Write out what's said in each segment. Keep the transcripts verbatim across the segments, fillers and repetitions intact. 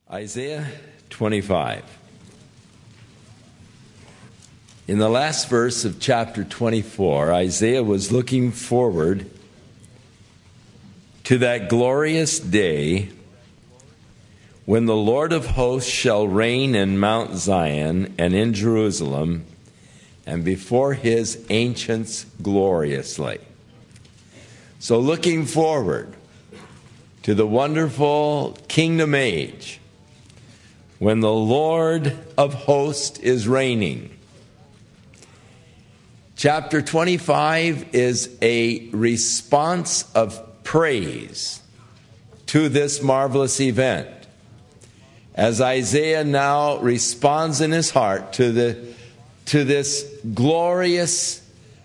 Isaiah twenty-five. In the last verse of chapter twenty-four, Isaiah was looking forward to that glorious day when the Lord of hosts shall reign in Mount Zion and in Jerusalem, and before his ancients gloriously. So looking forward to the wonderful kingdom age when the Lord of hosts is reigning. Chapter twenty-five is a response of praise to this marvelous event, as Isaiah now responds in his heart to the to this glorious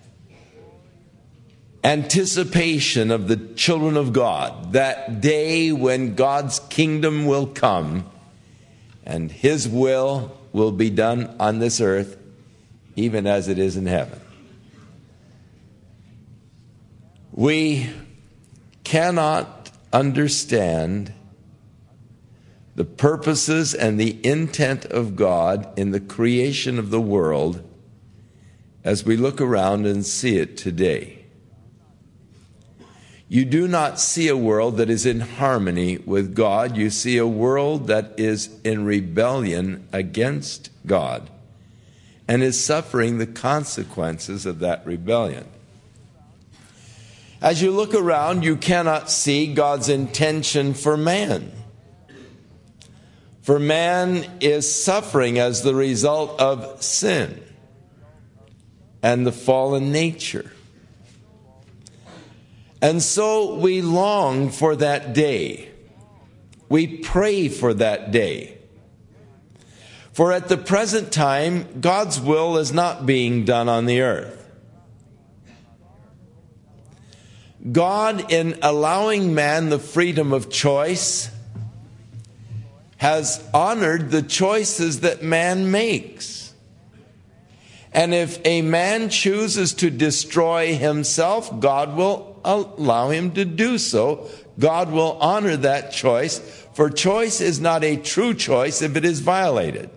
anticipation of the children of God, that day when God's kingdom will come and his will will be done on this earth even as it is in heaven. We cannot understand the purposes and the intent of God in the creation of the world as we look around and see it today. You do not see a world that is in harmony with God. You see a world that is in rebellion against God and is suffering the consequences of that rebellion. As you look around, you cannot see God's intention for man. For man is suffering as the result of sin and the fallen nature. And so we long for that day. We pray for that day. For at the present time, God's will is not being done on the earth. God, in allowing man the freedom of choice, has honored the choices that man makes. And if a man chooses to destroy himself, God will allow him to do so. God will honor that choice, for choice is not a true choice if it is violated.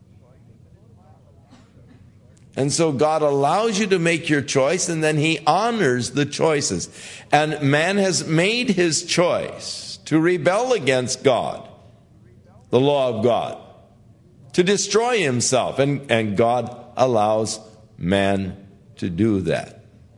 And so God allows you to make your choice, and then he honors the choices. And man has made his choice to rebel against God, the law of God, to destroy himself. And, and God allows man to do that.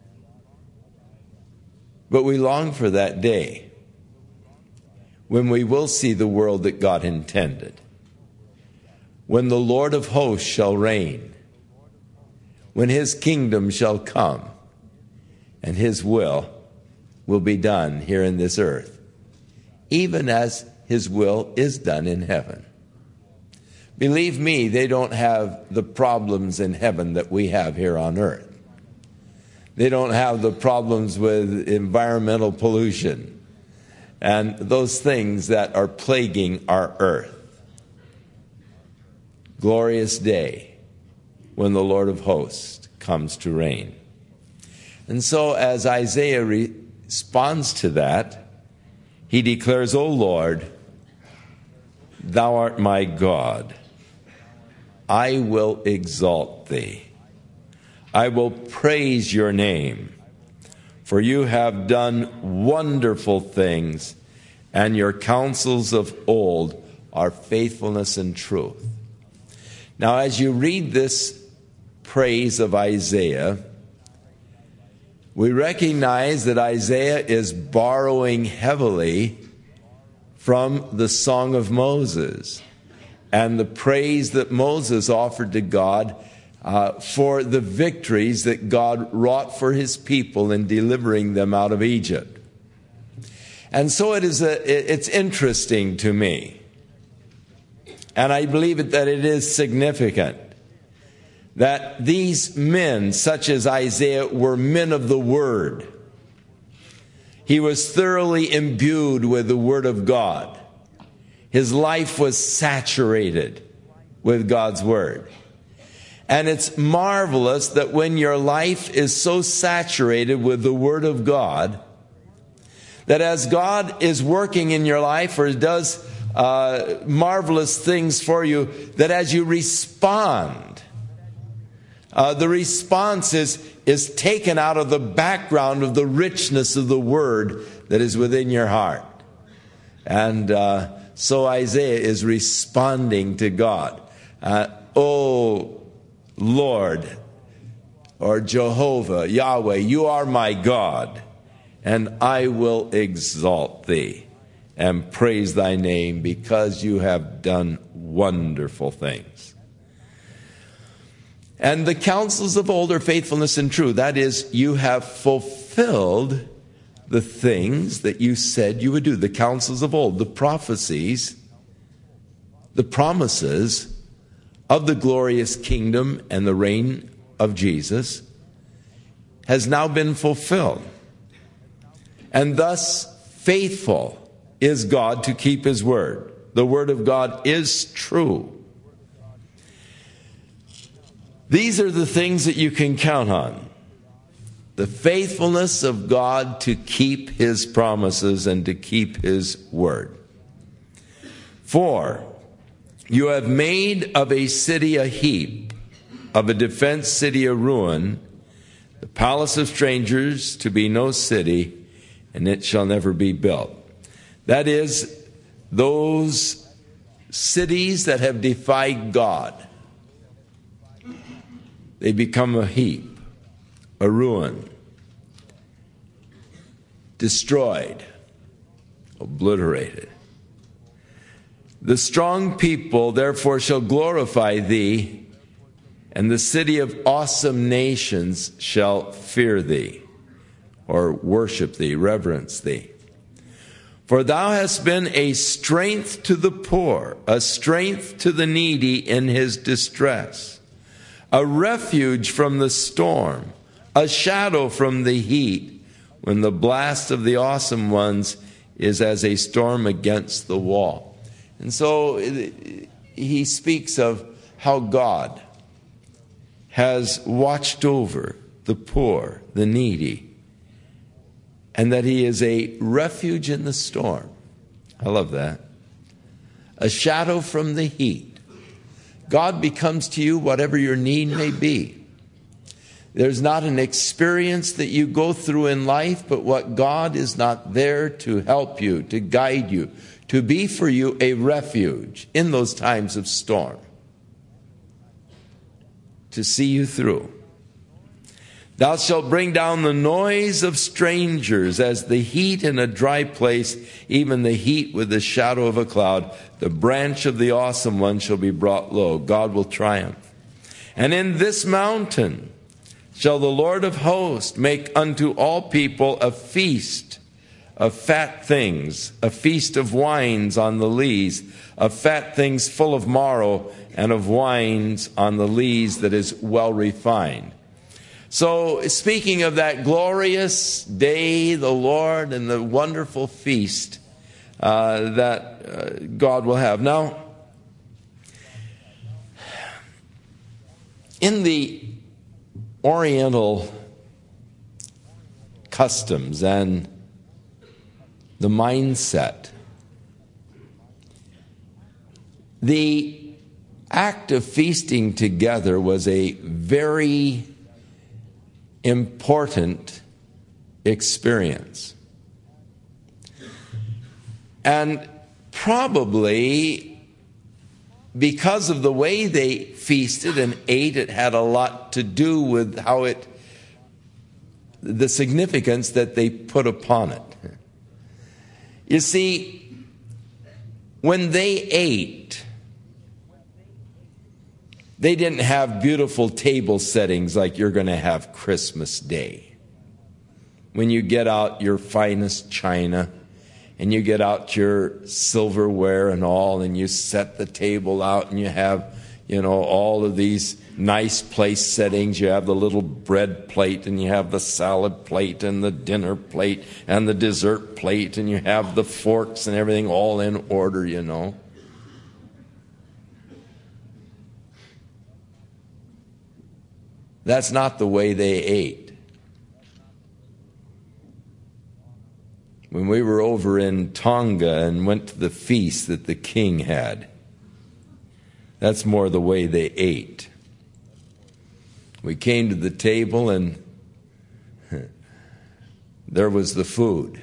But we long for that day when we will see the world that God intended, when the Lord of hosts shall reign, when his kingdom shall come, and his will will be done here in this earth, even as his will is done in heaven. Believe me, they don't have the problems in heaven that we have here on earth. They don't have the problems with environmental pollution and those things that are plaguing our earth. Glorious day when the Lord of hosts comes to reign. And so as Isaiah responds to that, he declares, O Lord, thou art my God. I will exalt thee. I will praise your name, for you have done wonderful things, and your counsels of old are faithfulness and truth. Now, as you read this praise of Isaiah, we recognize that Isaiah is borrowing heavily from the Song of Moses and the praise that Moses offered to God Uh, for the victories that God wrought for his people in delivering them out of Egypt. And so it is a, it's interesting to me, and I believe that it is significant, that these men, such as Isaiah, were men of the Word. He was thoroughly imbued with the Word of God. His life was saturated with God's Word. And it's marvelous that when your life is so saturated with the Word of God, that as God is working in your life or does uh, marvelous things for you, that as you respond, uh, the response is, is taken out of the background of the richness of the word that is within your heart. And uh, so Isaiah is responding to God. Uh, oh, Lord, or Jehovah, Yahweh, you are my God, and I will exalt thee and praise thy name, because you have done wonderful things. And the counsels of old are faithfulness and true. That is, you have fulfilled the things that you said you would do. The counsels of old, the prophecies, the promises of the glorious kingdom and the reign of Jesus has now been fulfilled. And thus, faithful is God to keep his word. The word of God is true. These are the things that you can count on. The faithfulness of God to keep his promises and to keep his word. For you have made of a city a heap, of a defense city a ruin, the palace of strangers to be no city, and it shall never be built. That is, those cities that have defied God, they become a heap, a ruin, destroyed, obliterated. The strong people therefore shall glorify thee, and the city of awesome nations shall fear thee, or worship thee, reverence thee. For thou hast been a strength to the poor, a strength to the needy in his distress, a refuge from the storm, a shadow from the heat, when the blast of the awesome ones is as a storm against the wall. And so he speaks of how God has watched over the poor, the needy, and that he is a refuge in the storm. I love that. A shadow from the heat. God becomes to you whatever your need may be. There's not an experience that you go through in life, but what God is not there to help you, to guide you, to be for you a refuge in those times of storm, to see you through. Thou shalt bring down the noise of strangers as the heat in a dry place, even the heat with the shadow of a cloud. The branch of the awesome one shall be brought low. God will triumph. And in this mountain shall the Lord of hosts make unto all people a feast of fat things, a feast of wines on the lees, of fat things full of marrow, and of wines on the lees that is well refined. So, speaking of that glorious day, the Lord, and the wonderful feast uh, that uh, God will have. Now, in the Oriental customs and the mindset, the act of feasting together was a very important experience. And probably because of the way they feasted and ate, it had a lot to do with how it, the significance that they put upon it. You see, when they ate, they didn't have beautiful table settings like you're going to have Christmas Day. When you get out your finest china and you get out your silverware and all, and you set the table out and you have, you know, all of these nice place settings. You have the little bread plate, and you have the salad plate and the dinner plate and the dessert plate, and you have the forks and everything all in order, you know. That's not the way they ate. when we were over in Tonga and went to the feast that the king had. That's more the way they ate. We came to the table and there was the food.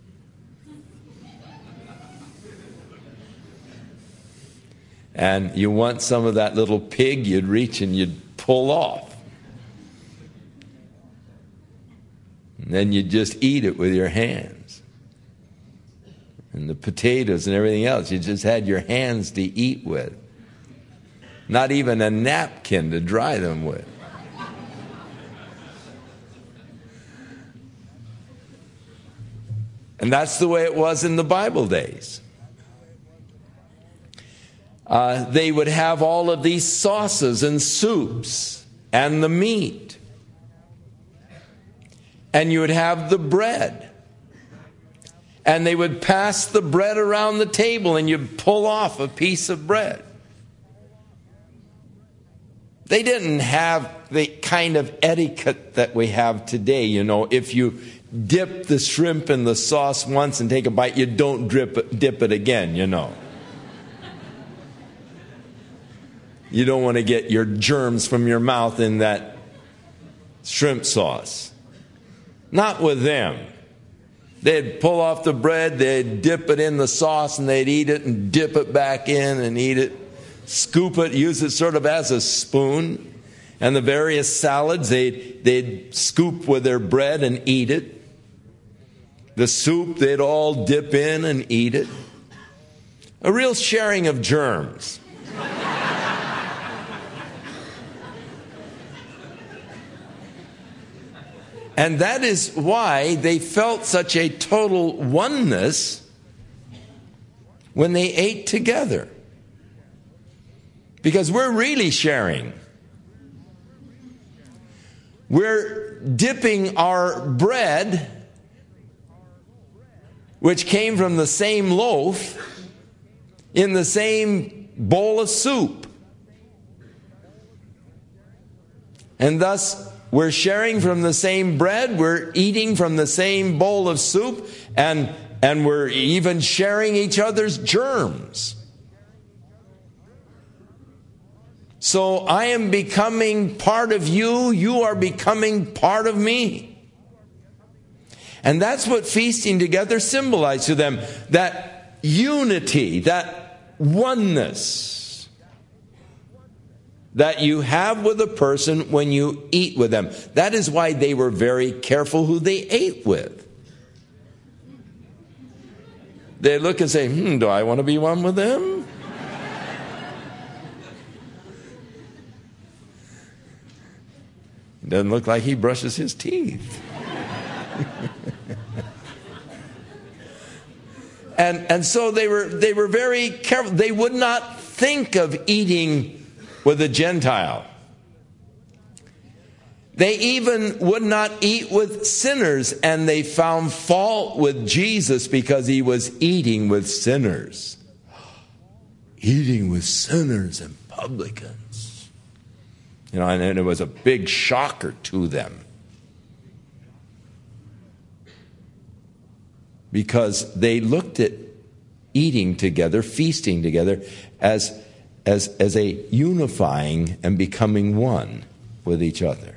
And you want some of that little pig, you'd reach and you'd pull off. And then you'd just eat it with your hands. And the potatoes and everything else, you just had your hands to eat with. Not even a napkin to dry them with. And that's the way it was in the Bible days. Uh, they would have all of these sauces and soups and the meat. And you would have the bread. And they would pass the bread around the table and you'd pull off a piece of bread. They didn't have the kind of etiquette that we have today. You know, if you dip the shrimp in the sauce once and take a bite, you don't drip it, dip it again, you know. You don't want to get your germs from your mouth in that shrimp sauce. Not with them. They'd pull off the bread, they'd dip it in the sauce, and they'd eat it and dip it back in and eat it. Scoop it, use it sort of as a spoon. And the various salads, they'd, they'd scoop with their bread and eat it. The soup, they'd all dip in and eat it. A real sharing of germs. And that is why they felt such a total oneness when they ate together. Because we're really sharing. We're dipping our bread, which came from the same loaf, in the same bowl of soup. And thus, we're sharing from the same bread, we're eating from the same bowl of soup, and, and we're even sharing each other's germs. So I am becoming part of you, you are becoming part of me. And that's what feasting together symbolized to them, that unity, that oneness that you have with a person when you eat with them. That is why they were very careful who they ate with. They look and say, hmm, do I want to be one with them? Doesn't look like he brushes his teeth. and and so they were they were very careful. They would not think of eating with a Gentile. They even would not eat with sinners, and they found fault with Jesus because he was eating with sinners. Eating with sinners and publicans. You know, and, and it was a big shocker to them. Because they looked at eating together, feasting together, as As, as a unifying and becoming one with each other.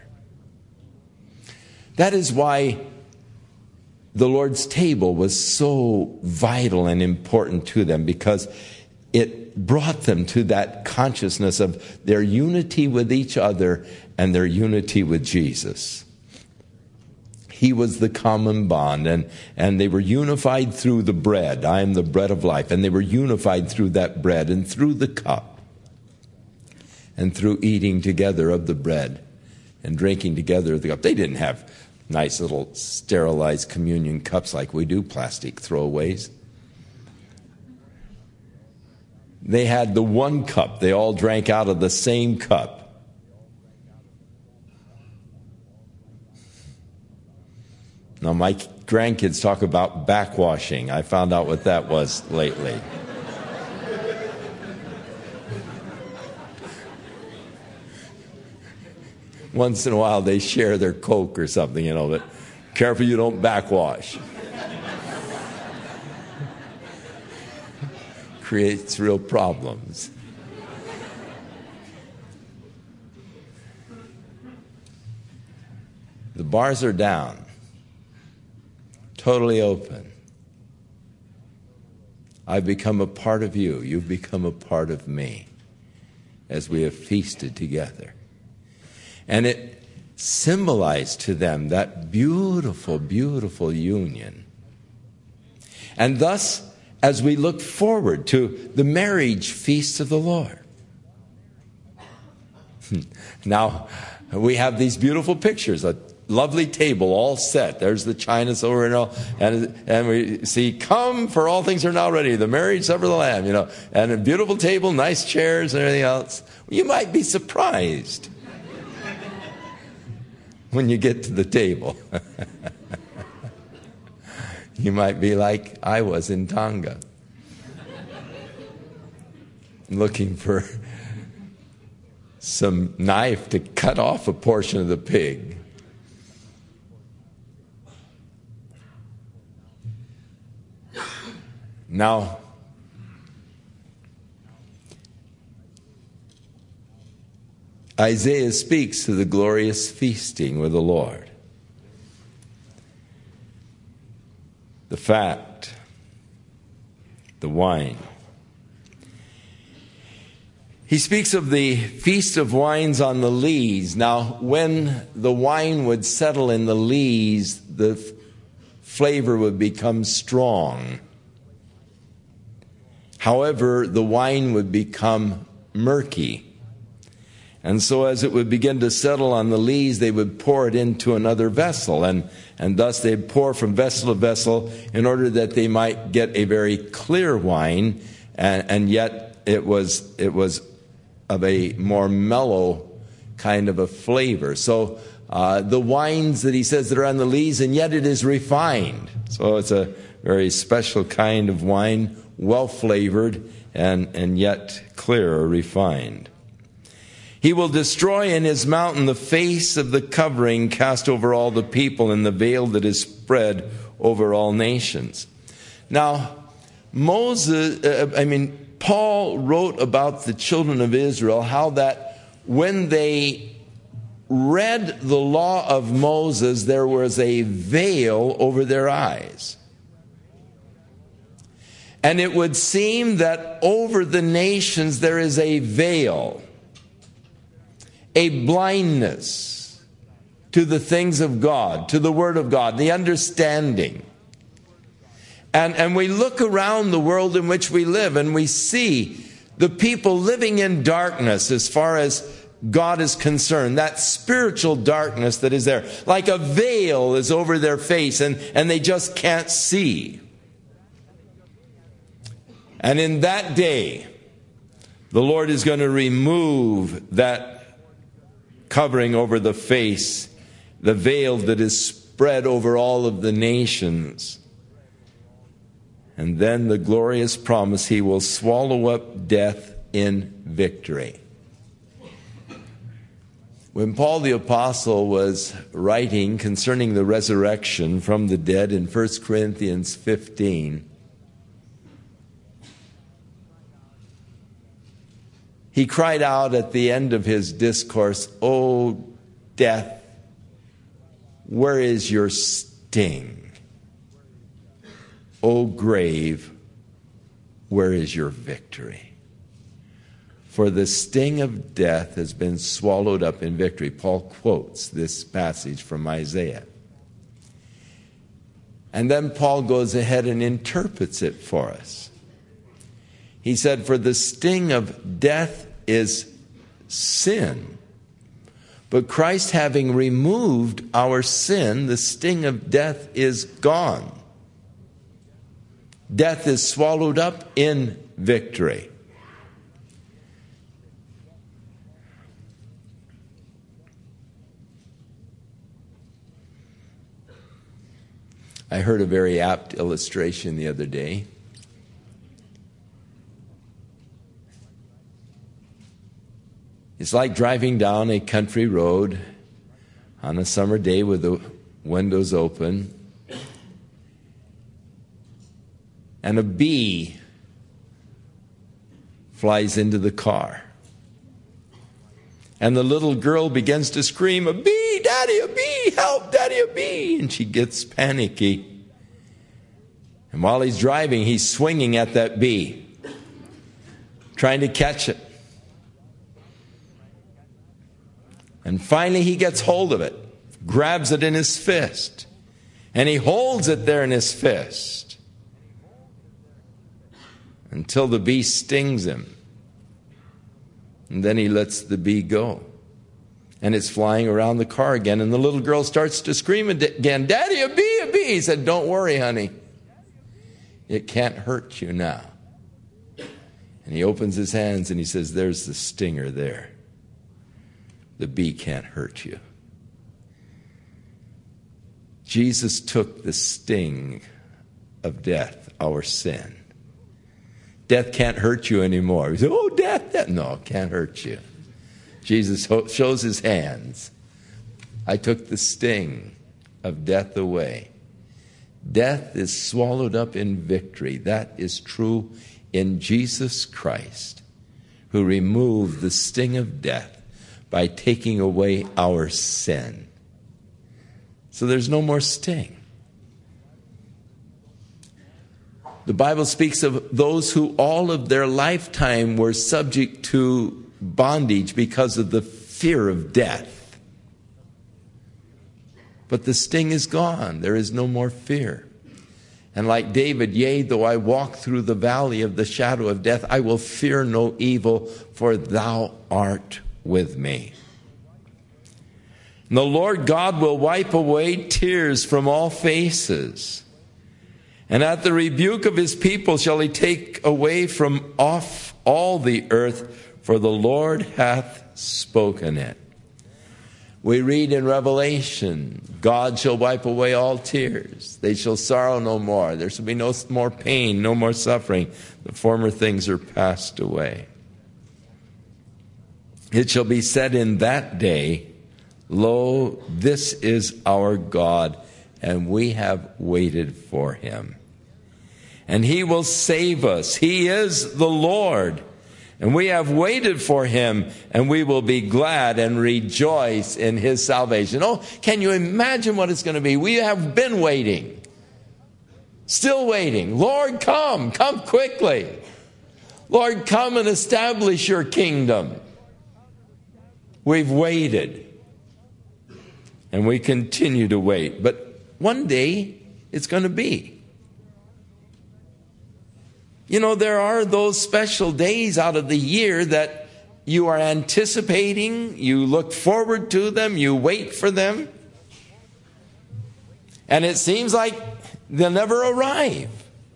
That is why the Lord's table was so vital and important to them, because it brought them to that consciousness of their unity with each other and their unity with Jesus. He was the common bond, and, and they were unified through the bread. I am the bread of life. And they were unified through that bread and through the cup. And through eating together of the bread and drinking together of the cup. They didn't have nice little sterilized communion cups like we do, plastic throwaways. They had the one cup. They all drank out of the same cup. Now, my grandkids talk about backwashing. I found out what that was lately. Once in a while they share their Coke or something, you know, but careful you don't backwash. creates real problems. The bars are down, totally open. I've become a part of you. You've become a part of me as we have feasted together. And it symbolized to them that beautiful, beautiful union. And thus, as we look forward to the marriage feast of the Lord, now we have these beautiful pictures, a lovely table all set. There's the china, silver, and all, and and we see, come, for all things are now ready. The marriage supper of the Lamb, you know, and a beautiful table, nice chairs, and everything else. You might be surprised when you get to the table. You might be like I was in Tonga, looking for some knife to cut off a portion of the pig. Now, Isaiah speaks to the glorious feasting with the Lord. The fat, the wine. He speaks of the feast of wines on the lees. Now, when the wine would settle in the lees, the f- flavor would become strong. However, the wine would become murky. And so as it would begin to settle on the lees, they would pour it into another vessel. And, and thus they'd pour from vessel to vessel in order that they might get a very clear wine. And, and yet it was, it was of a more mellow kind of a flavor. So uh, the wines that he says that are on the lees, and yet it is refined. So it's a very special kind of wine, well flavored and, and yet clear or refined. He will destroy in his mountain the face of the covering cast over all the people and the veil that is spread over all nations. Now, Moses, uh, I mean, Paul wrote about the children of Israel, how that when they read the law of Moses, there was a veil over their eyes. And it would seem that over the nations there is a veil, a blindness to the things of God, to the Word of God, the understanding. And, and we look around the world in which we live and we see the people living in darkness as far as God is concerned, that spiritual darkness that is there. Like a veil is over their face and, and they just can't see. And in that day, the Lord is going to remove that covering over the face, the veil that is spread over all of the nations. And then the glorious promise, he will swallow up death in victory. When Paul the Apostle was writing concerning the resurrection from the dead in First Corinthians fifteen, he cried out at the end of his discourse, "O death, where is your sting? O grave, where is your victory?" For the sting of death has been swallowed up in victory. Paul quotes this passage from Isaiah. And then Paul goes ahead and interprets it for us. He said, "For the sting of death is sin. But Christ having removed our sin, the sting of death is gone." Death is swallowed up in victory. I heard a very apt illustration the other day. It's like driving down a country road on a summer day with the windows open, and a bee flies into the car. And the little girl begins to scream, "A bee, Daddy, a bee, help, Daddy, a bee." And she gets panicky. And while he's driving, he's swinging at that bee, trying to catch it. And finally he gets hold of it, grabs it in his fist, and he holds it there in his fist until the bee stings him. And then he lets the bee go. And it's flying around the car again. And the little girl starts to scream again, "Daddy, a bee, a bee." He said, "Don't worry, honey. It can't hurt you now." And he opens his hands and he says, "There's the stinger there. The bee can't hurt you." Jesus took the sting of death, our sin. Death can't hurt you anymore. You say, "Oh, death, death." No, it can't hurt you. Jesus shows his hands. I took the sting of death away. Death is swallowed up in victory. That is true in Jesus Christ, who removed the sting of death by taking away our sin. So there's no more sting. The Bible speaks of those who all of their lifetime were subject to bondage because of the fear of death. But the sting is gone. There is no more fear. And like David, "Yea, though I walk through the valley of the shadow of death, I will fear no evil, for thou art with me." And the Lord God will wipe away tears from all faces. And at the rebuke of his people shall he take away from off all the earth, for the Lord hath spoken it. We read in Revelation, God shall wipe away all tears. They shall sorrow no more. There shall be no more pain, no more suffering. The former things are passed away. It shall be said in that day, "Lo, this is our God, and we have waited for him. And he will save us. He is the Lord. And we have waited for him, and we will be glad and rejoice in his salvation." Oh, can you imagine what it's going to be? We have been waiting. Still waiting. Lord, come. Come quickly. Lord, come and establish your kingdom. We've waited. And we continue to wait. But one day, it's going to be. You know, there are those special days out of the year that you are anticipating, you look forward to them, you wait for them. And it seems like they'll never arrive.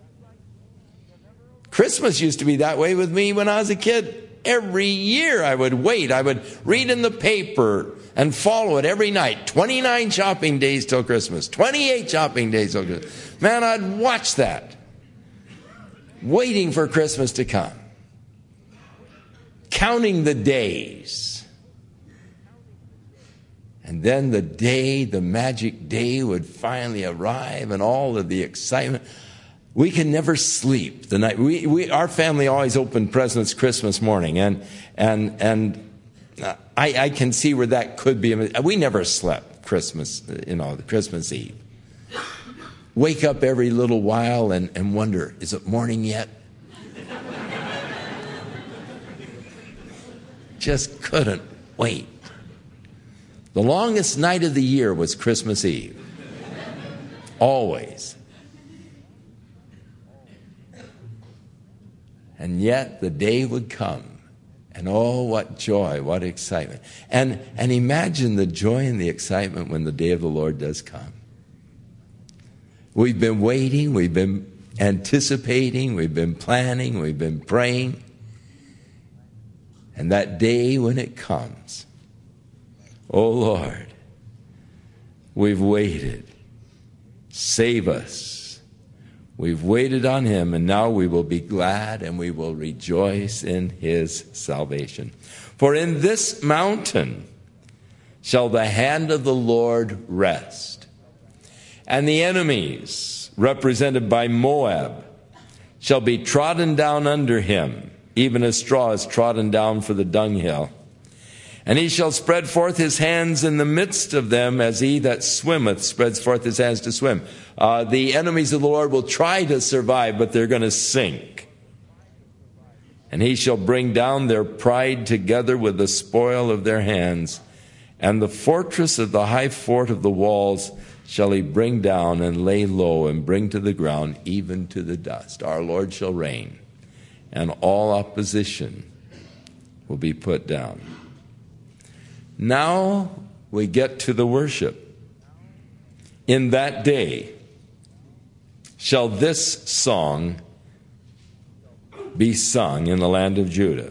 Christmas used to be that way with me when I was a kid. Every year I would wait. I would read in the paper and follow it every night. twenty-nine shopping days till Christmas. twenty-eight shopping days till Christmas. Man, I'd watch that. Waiting for Christmas to come. Counting the days. And then the day, the magic day would finally arrive and all of the excitement. We can never sleep the night. We, we, our family always opened presents Christmas morning. And, and, and I, I can see where that could be. We never slept Christmas, you know, Christmas Eve. Wake up every little while and, and wonder, is it morning yet? Just couldn't wait. The longest night of the year was Christmas Eve. Always. And yet the day would come. And oh, what joy, what excitement. And, and imagine the joy and the excitement when the day of the Lord does come. We've been waiting, we've been anticipating, we've been planning, we've been praying. And that day when it comes, oh Lord, we've waited. Save us. We've waited on him, and now we will be glad and we will rejoice in his salvation. For in this mountain shall the hand of the Lord rest. And the enemies, represented by Moab, shall be trodden down under him. even as straw is trodden down for the dunghill. And he shall spread forth his hands in the midst of them, as he that swimmeth spreads forth his hands to swim. Uh, the enemies of the Lord will try to survive, but they're going to sink. And he shall bring down their pride together with the spoil of their hands. And the fortress of the high fort of the walls shall he bring down and lay low and bring to the ground, even to the dust. Our Lord shall reign, and all opposition will be put down. Now we get to the worship. In that day shall this song be sung in the land of Judah.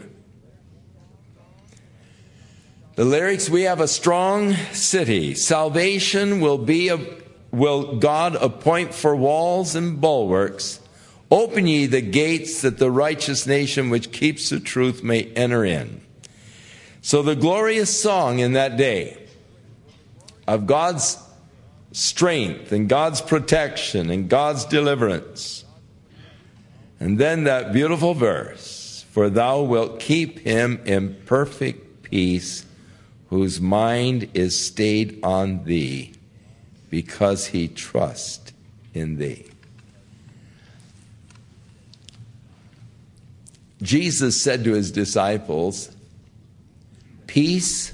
The lyrics, we have a strong city. Salvation will be a, will God appoint for walls and bulwarks. Open ye the gates, that the righteous nation which keeps the truth may enter in. So the glorious song in that day of God's strength and God's protection and God's deliverance. And then that beautiful verse, for thou wilt keep him in perfect peace, whose mind is stayed on thee, because he trusts in thee. Jesus said to his disciples, Peace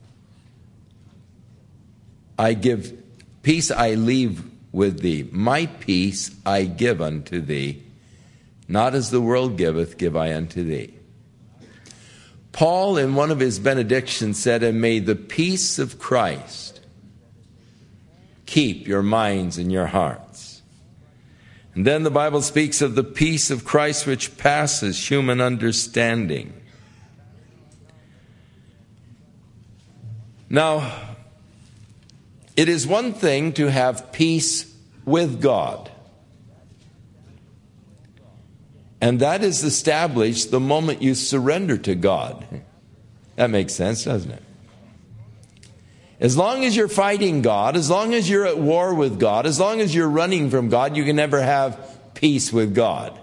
I give, peace I leave with thee. My peace I give unto thee. Not as the world giveth, give I unto thee. Paul, in one of his benedictions, said, And may the peace of Christ keep your minds and your hearts. And then the Bible speaks of the peace of Christ which passes human understanding. Now, it is one thing to have peace with God. And that is established the moment you surrender to God. That makes sense, doesn't it? As long as you're fighting God, as long as you're at war with God, as long as you're running from God, you can never have peace with God.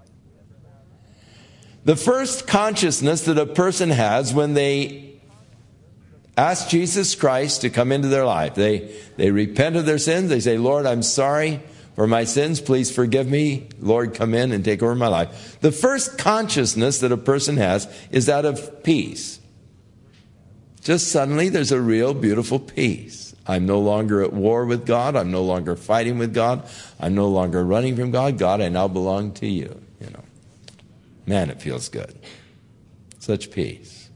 The first consciousness that a person has when they ask Jesus Christ to come into their life, they, they repent of their sins, they say, Lord, I'm sorry for my sins, please forgive me. Lord, come in and take over my life. The first consciousness that a person has is that of peace. Just suddenly there's a real beautiful peace. I'm no longer at war with God. I'm no longer fighting with God. I'm no longer running from God. God, I now belong to you. You know, man, it feels good. Such peace.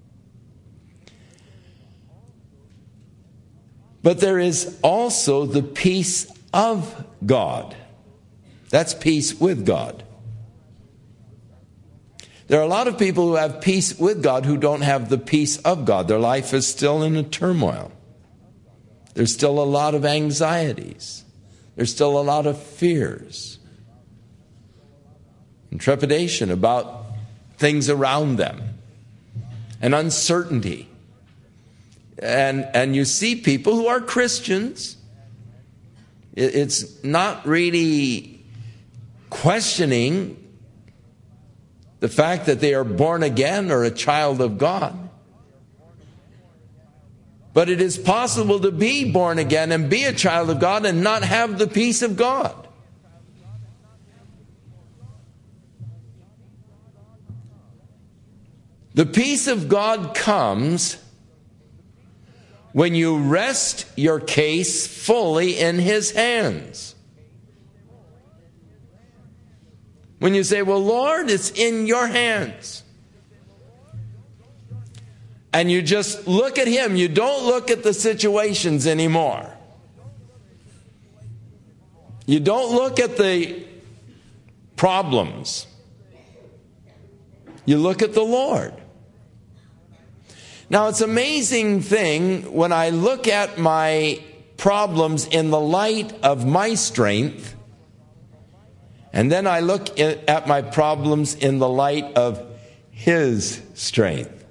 But there is also the peace of God. That's peace with God. There are a lot of people who have peace with God who don't have the peace of God. Their life is still in a turmoil. There's still a lot of anxieties. There's still a lot of fears and trepidation about things around them and uncertainty. And, and you see people who are Christians. It's not really questioning the fact that they are born again or a child of God. But it is possible to be born again and be a child of God and not have the peace of God. The peace of God comes when you rest your case fully in His hands. When you say, well, Lord, it's in your hands. And you just look at Him. You don't look at the situations anymore. You don't look at the problems. You look at the Lord. Now, it's an amazing thing when I look at my problems in the light of my strength, and then I look at my problems in the light of His strength.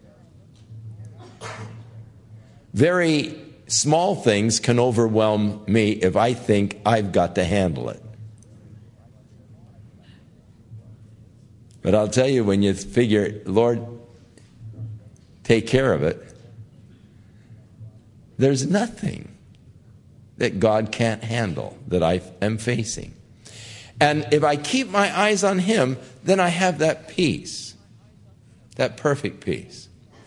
Very small things can overwhelm me if I think I've got to handle it. But I'll tell you, when you figure, Lord, take care of it, there's nothing that God can't handle that I am facing. And if I keep my eyes on Him, then I have that peace, that perfect peace.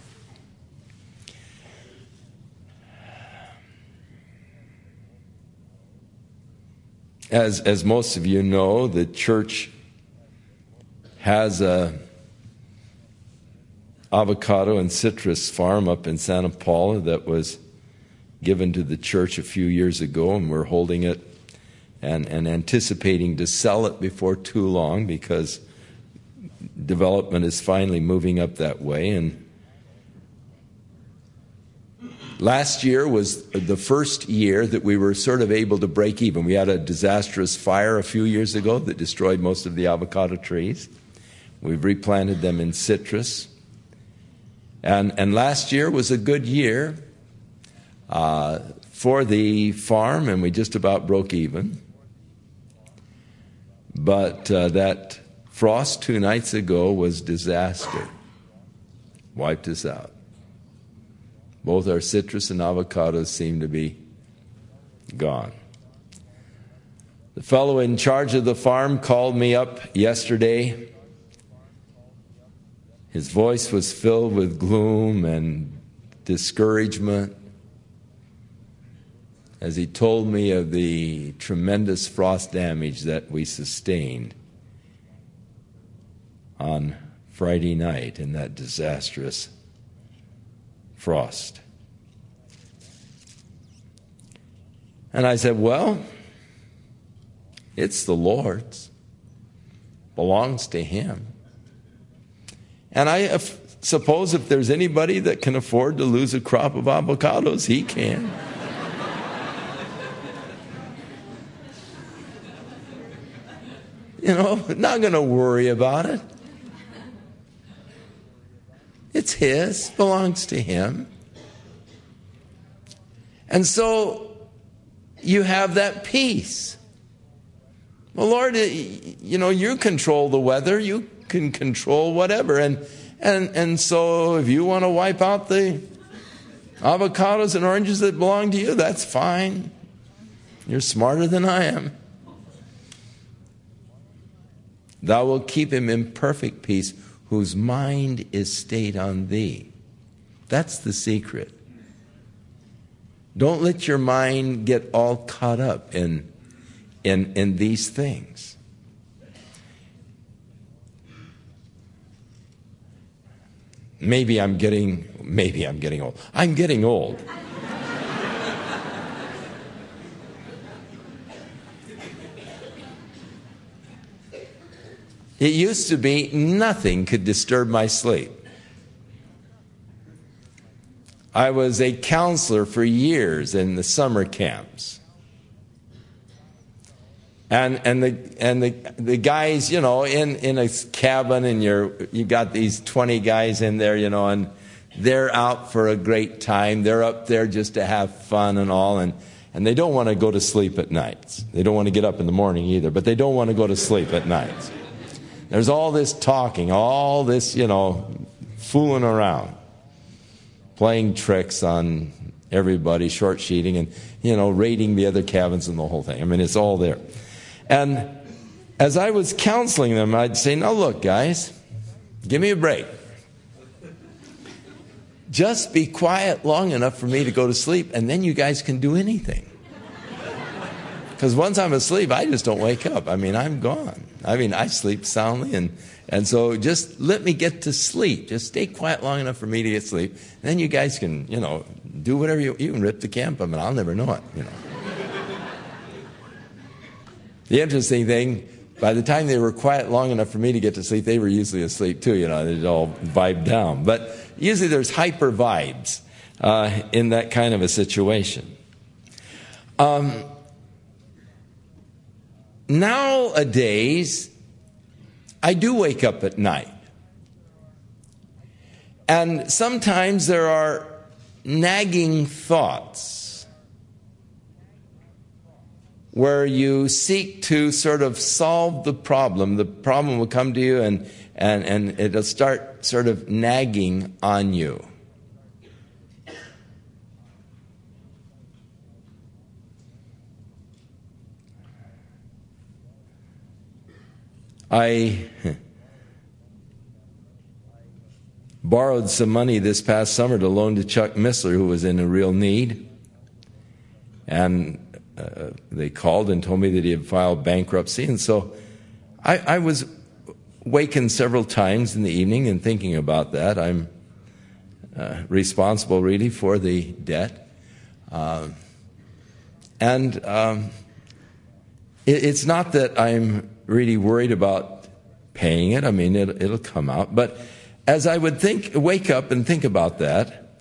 As, as most of you know, the church has a avocado and citrus farm up in Santa Paula that was given to the church a few years ago, and we're holding it and, and anticipating to sell it before too long, because development is finally moving up that way. And last year was the first year that we were sort of able to break even. We had a disastrous fire a few years ago that destroyed most of the avocado trees. We've replanted them in citrus. And, and last year was a good year uh, for the farm, and we just about broke even. But uh, that frost two nights ago was disaster. Wiped us out. Both our citrus and avocados seem to be gone. The fellow in charge of the farm called me up yesterday. His voice was filled with gloom and discouragement as he told me of the tremendous frost damage that we sustained on Friday night in that disastrous frost. And I said, well, it's the Lord's. Belongs to Him. And I f- suppose if there's anybody that can afford to lose a crop of avocados, He can. You know, not going to worry about it. It's His, belongs to Him. And so you have that peace. Well, Lord, you know, you control the weather. You can control whatever. And and and so if you want to wipe out the avocados and oranges that belong to you, that's fine. You're smarter than I am. Thou wilt keep him in perfect peace, whose mind is stayed on Thee. That's the secret. Don't let your mind get all caught up in, in, in these things. Maybe I'm getting, maybe I'm getting old. I'm getting old. It used to be nothing could disturb my sleep. I was a counselor for years in the summer camps. And and the and the the guys, you know, in, in a cabin, and you're you got these twenty guys in there, you know, and they're out for a great time. They're up there just to have fun and all, and, and they don't want to go to sleep at nights. They don't want to get up in the morning either, but they don't want to go to sleep at nights. There's all this talking, all this, you know, fooling around, playing tricks on everybody, short sheeting, and, you know, raiding the other cabins and the whole thing. I mean, it's all there. And as I was counseling them, I'd say, now look, guys, give me a break. Just be quiet long enough for me to go to sleep, and then you guys can do anything. Because once I'm asleep, I just don't wake up. I mean, I'm gone. I mean, I sleep soundly, and, and so just let me get to sleep. Just stay quiet long enough for me to get sleep. And then you guys can, you know, do whatever you, you can rip the camp up, and I'll never know it, you know. The interesting thing, by the time they were quiet long enough for me to get to sleep, they were usually asleep too, you know, they'd all vibe down. But usually there's hyper vibes uh, in that kind of a situation. Um, nowadays, I do wake up at night. And sometimes there are nagging thoughts where you seek to sort of solve the problem. The problem will come to you, and, and, and it'll start sort of nagging on you. I borrowed some money this past summer to loan to Chuck Missler, who was in a real need. And uh, they called and told me that he had filed bankruptcy. And so I, I was wakened several times in the evening and thinking about that. I'm uh, responsible, really, for the debt. Uh, and um, it, it's not that I'm really worried about paying it. I mean, it, it'll come out. But as I would think, wake up and think about that,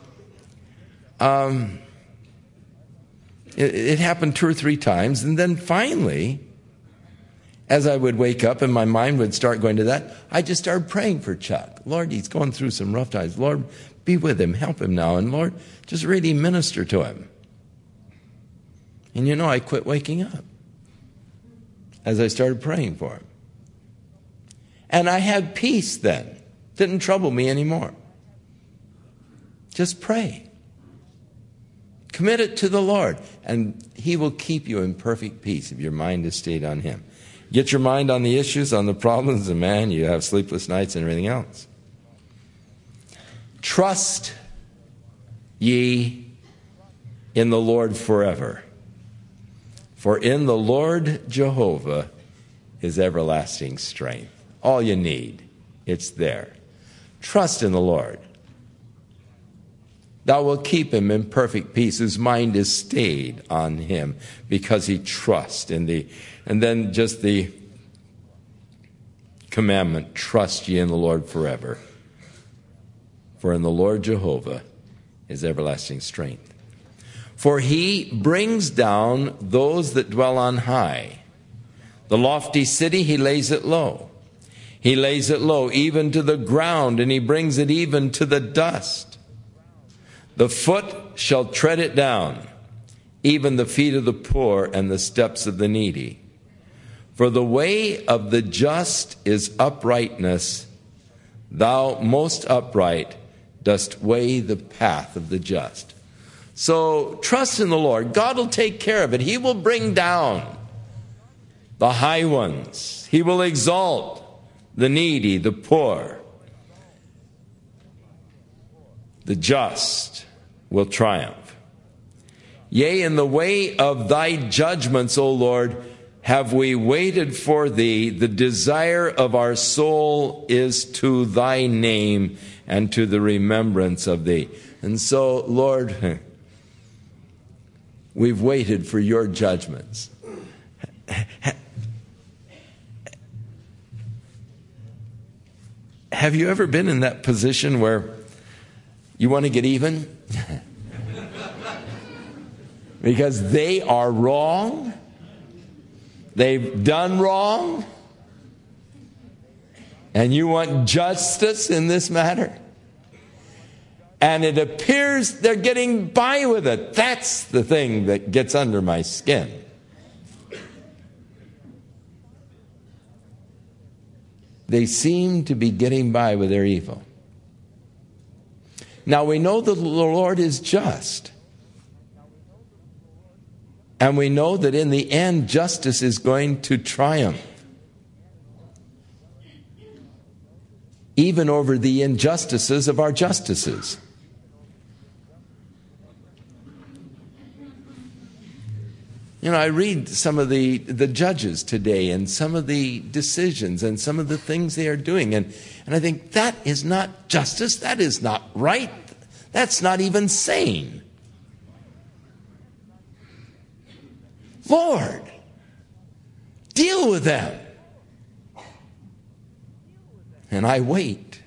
um, it, it happened two or three times. And then finally, as I would wake up and my mind would start going to that, I just started praying for Chuck. Lord, he's going through some rough times. Lord, be with him, help him now. And Lord, just really minister to him. And you know, I quit waking up as I started praying for him. And I had peace then. Didn't trouble me anymore. Just pray. Commit it to the Lord, and he will keep you in perfect peace if your mind is stayed on him. Get your mind on the issues, on the problems, and man, you have sleepless nights and everything else. Trust ye in the Lord forever. For in the Lord Jehovah is everlasting strength. All you need, it's there. Trust in the Lord. Thou wilt keep him in perfect peace, whose mind is stayed on him, because he trusts in thee. And then just the commandment, trust ye in the Lord forever. For in the Lord Jehovah is everlasting strength. For he brings down those that dwell on high. The lofty city, he lays it low. He lays it low, even to the ground, and he brings it even to the dust. The foot shall tread it down, even the feet of the poor and the steps of the needy. For the way of the just is uprightness. Thou, most upright, dost weigh the path of the just. So trust in the Lord. God will take care of it. He will bring down the high ones. He will exalt the needy, the poor. The just will triumph. Yea, in the way of thy judgments, O Lord, have we waited for thee. The desire of our soul is to thy name and to the remembrance of thee. And so, Lord, we've waited for your judgments. Have you ever been in that position where you want to get even? Because they are wrong. They've done wrong. And you want justice in this matter. And it appears they're getting by with it. That's the thing that gets under my skin. They seem to be getting by with their evil. Now we know that the Lord is just. And we know that in the end, justice is going to triumph. Even over the injustices of our justices. You know, I read some of the, the judges today and some of the decisions and some of the things they are doing. And, and I think that is not justice. That is not right. That's not even sane. Lord, deal with them. And I wait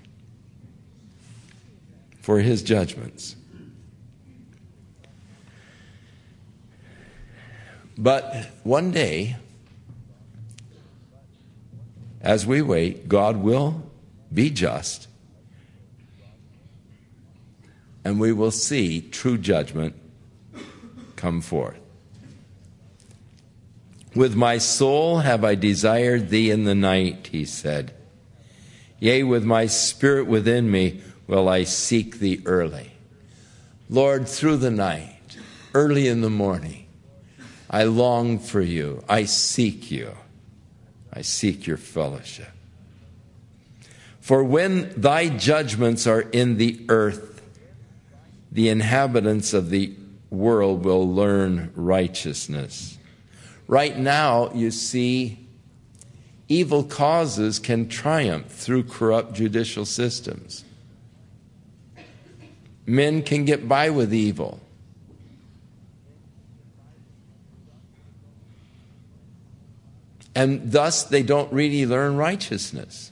for his judgments. But one day, as we wait, God will be just, and we will see true judgment come forth. With my soul have I desired thee in the night, he said. Yea, with my spirit within me will I seek thee early. Lord, through the night, early in the morning, I long for you. I seek you. I seek your fellowship. For when thy judgments are in the earth, the inhabitants of the world will learn righteousness. Right now, you see, evil causes can triumph through corrupt judicial systems. Men can get by with evil. And thus, they don't really learn righteousness.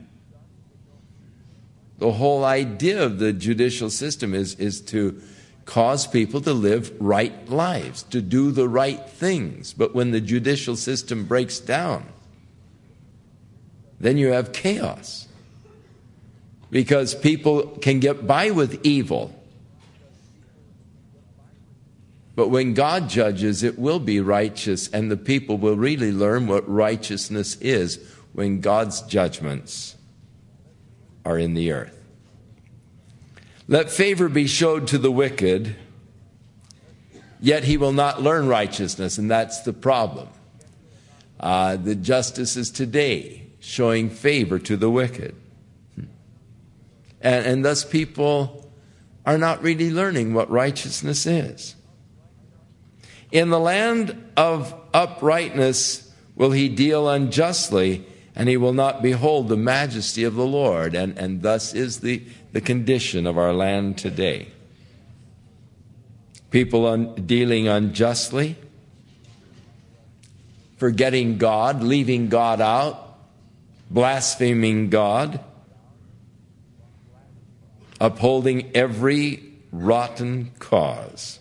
The whole idea of the judicial system is, is to cause people to live right lives, to do the right things. But when the judicial system breaks down, then you have chaos. Because people can get by with evil. But when God judges, it will be righteous, and the people will really learn what righteousness is when God's judgments are in the earth. Let favor be showed to the wicked, yet he will not learn righteousness, and that's the problem. Uh, the justices today showing favor to the wicked. And, and thus people are not really learning what righteousness is. In the land of uprightness will he deal unjustly, and he will not behold the majesty of the Lord. And, and thus is the, the condition of our land today. People un, dealing unjustly, forgetting God, leaving God out, blaspheming God, upholding every rotten cause.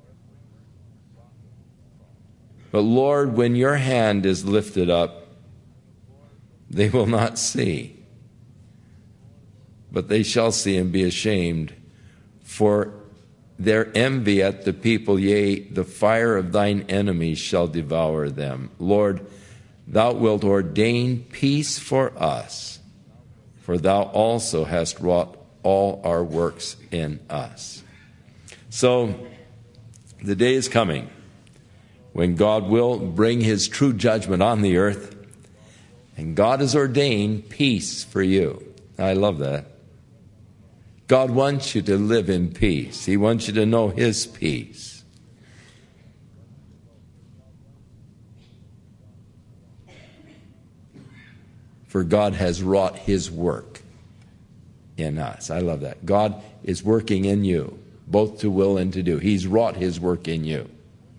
But Lord, when your hand is lifted up, they will not see, but they shall see and be ashamed for their envy at the people. Yea, the fire of thine enemies shall devour them. Lord, thou wilt ordain peace for us, for thou also hast wrought all our works in us. So the day is coming when God will bring his true judgment on the earth, and God has ordained peace for you. I love that. God wants you to live in peace. He wants you to know his peace. For God has wrought his work in us. I love that. God is working in you, both to will and to do. He's wrought his work in you.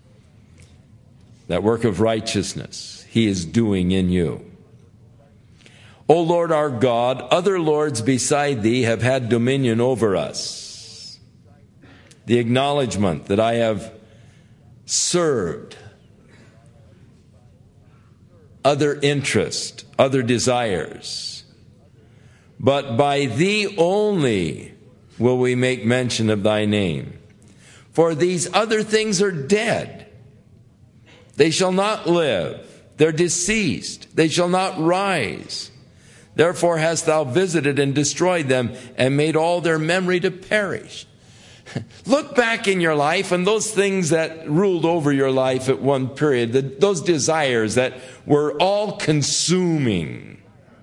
That work of righteousness he is doing in you. O Lord our God, other lords beside thee have had dominion over us. The acknowledgement that I have served other interest, other desires. But by thee only will we make mention of thy name. For these other things are dead. They shall not live. They're deceased. They shall not rise. Therefore hast thou visited and destroyed them and made all their memory to perish. Look back in your life and those things that ruled over your life at one period, the, those desires that were all consuming.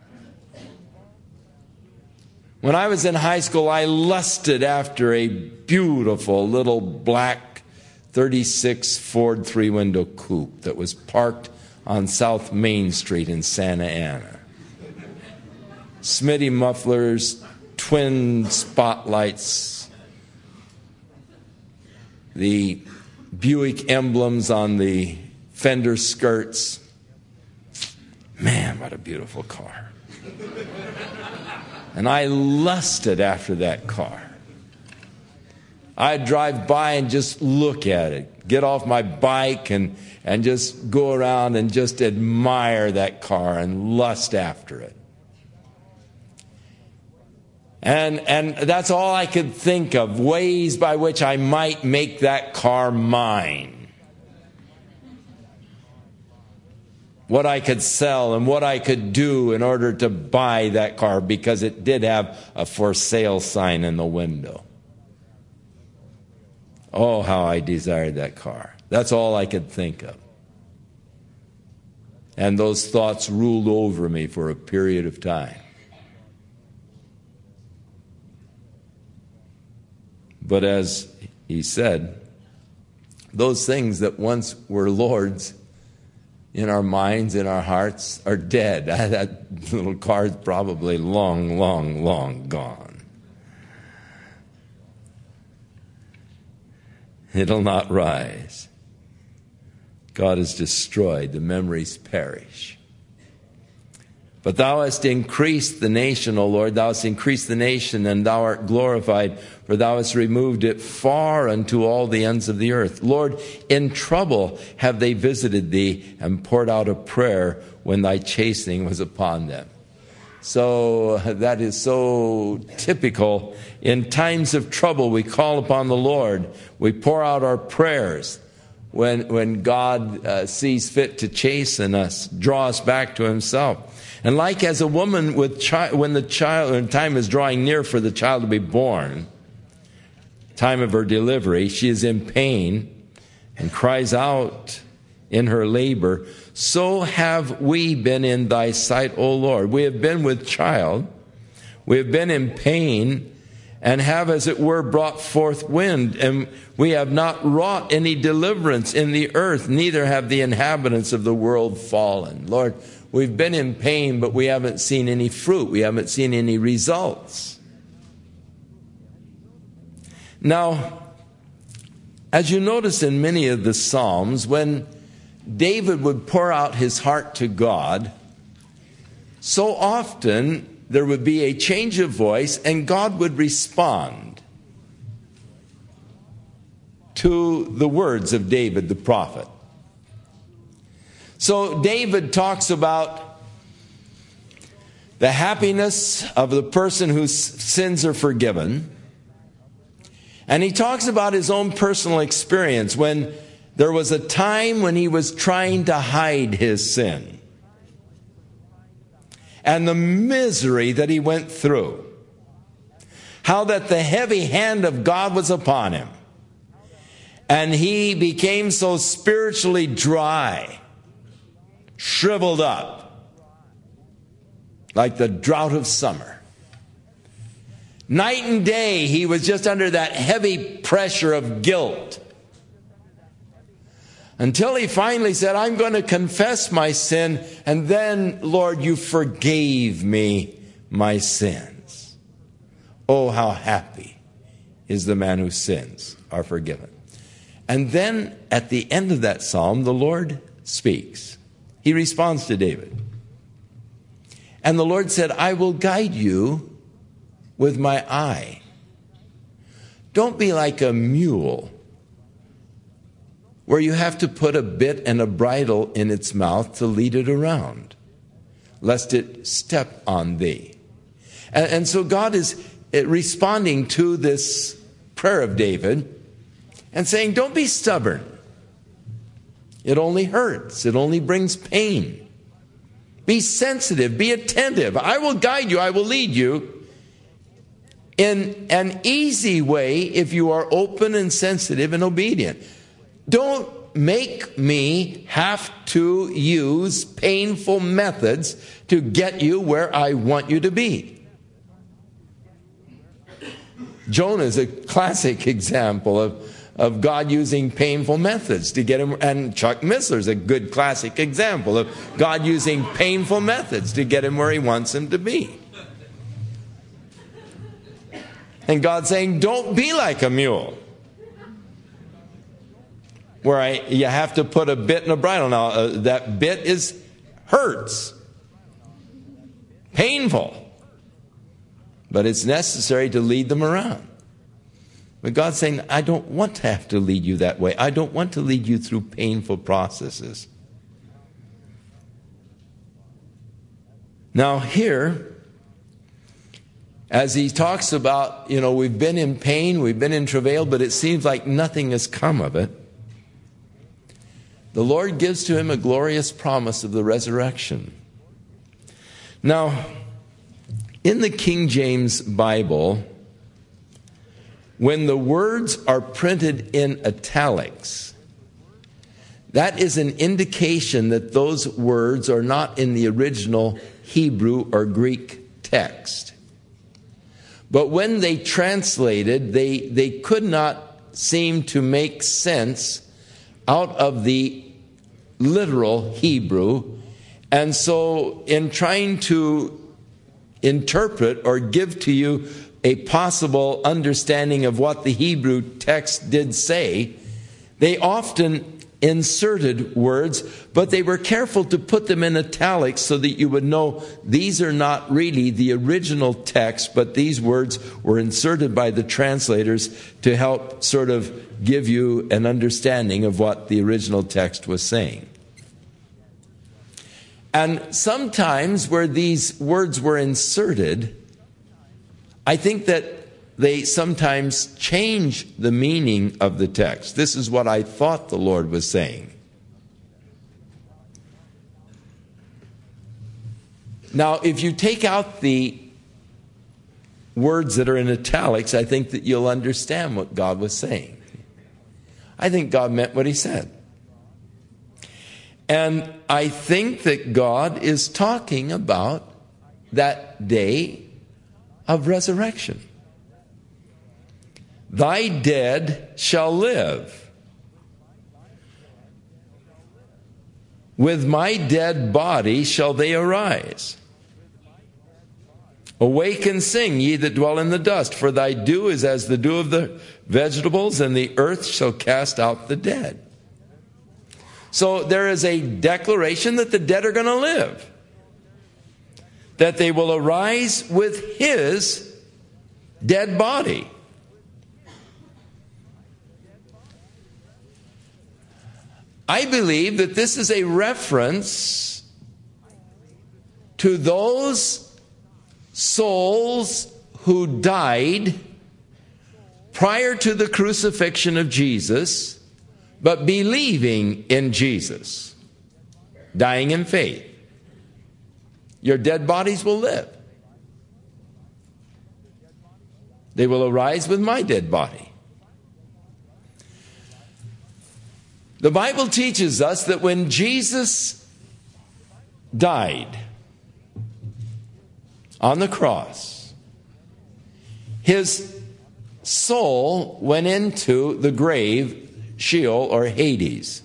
When I was in high school, I lusted after a beautiful little black thirty-six Ford three-window coupe that was parked on South Main Street in Santa Ana. Smitty mufflers, twin spotlights, the Buick emblems on the fender skirts. Man, what a beautiful car. And I lusted after that car. I'd drive by and just look at it, get off my bike and, and just go around and just admire that car and lust after it. And, and that's all I could think of, ways by which I might make that car mine. what I could sell and what I could do in order to buy that car, because it did have a for sale sign in the window. Oh, how I desired that car. That's all I could think of. And those thoughts ruled over me for a period of time. But as he said, those things that once were Lord's in our minds, in our hearts, are dead. That little car is probably long, long, long gone. It'll not rise. God has destroyed. The memories perish. But thou hast increased the nation, O Lord. Thou hast increased the nation, and thou art glorified, for thou hast removed it far unto all the ends of the earth. Lord, in trouble have they visited thee, and poured out a prayer when thy chastening was upon them. So that is so typical. In times of trouble, we call upon the Lord. We pour out our prayers. When, when God uh, sees fit to chasten us, draw us back to himself. And like as a woman with chi- when the child, when time is drawing near for the child to be born, time of her delivery, she is in pain and cries out in her labor, so have we been in thy sight, O Lord. We have been with child, we have been in pain, and have, as it were, brought forth wind, and we have not wrought any deliverance in the earth, neither have the inhabitants of the world fallen. Lord, we've been in pain, but we haven't seen any fruit. We haven't seen any results. Now, as you notice in many of the Psalms, when David would pour out his heart to God, so often there would be a change of voice and God would respond to the words of David the prophet. So David talks about the happiness of the person whose sins are forgiven. And he talks about his own personal experience when there was a time when he was trying to hide his sin. And the misery that he went through. How that the heavy hand of God was upon him. And he became so spiritually dry, shriveled up, like the drought of summer. Night and day, he was just under that heavy pressure of guilt. Until he finally said, I'm going to confess my sin, and then, Lord, you forgave me my sins. Oh, how happy is the man whose sins are forgiven. And then at the end of that psalm, the Lord speaks. He responds to David. And the Lord said, I will guide you with my eye. Don't be like a mule, where you have to put a bit and a bridle in its mouth to lead it around, lest it step on thee. And, and so God is responding to this prayer of David and saying, don't be stubborn. It only hurts. It only brings pain. Be sensitive. Be attentive. I will guide you. I will lead you in an easy way if you are open and sensitive and obedient. Don't make me have to use painful methods to get you where I want you to be. Jonah is a classic example of, of God using painful methods to get him, and Chuck Missler is a good classic example of God using painful methods to get him where he wants him to be. And God saying, don't be like a mule, where I, you have to put a bit and a bridle. Now, uh, that bit is hurts, painful, but it's necessary to lead them around. But God's saying, I don't want to have to lead you that way. I don't want to lead you through painful processes. Now here, as he talks about, you know, we've been in pain, we've been in travail, but it seems like nothing has come of it. the Lord gives to him a glorious promise of the resurrection. Now, in the King James Bible, when the words are printed in italics, that is an indication that those words are not in the original Hebrew or Greek text. But when they translated, they, they could not seem to make sense out of the literal Hebrew. And so in trying to interpret or give to you a possible understanding of what the Hebrew text did say, they often inserted words, but they were careful to put them in italics so that you would know these are not really the original text, but these words were inserted by the translators to help sort of give you an understanding of what the original text was saying. And sometimes where these words were inserted, I think that they sometimes change the meaning of the text. This is what I thought the Lord was saying. Now, if you take out the words that are in italics, I think that you'll understand what God was saying. I think God meant what he said. And I think that God is talking about that day of resurrection. Thy dead shall live. With my dead body shall they arise. Awake and sing, ye that dwell in the dust, for thy dew is as the dew of the vegetables, and the earth shall cast out the dead. So there is a declaration that the dead are going to live, that they will arise with his dead body. I believe that this is a reference to those souls who died prior to the crucifixion of Jesus, but believing in Jesus, dying in faith. Your dead bodies will live. They will arise with my dead body. The Bible teaches us that when Jesus died on the cross, his soul went into the grave, Sheol or Hades,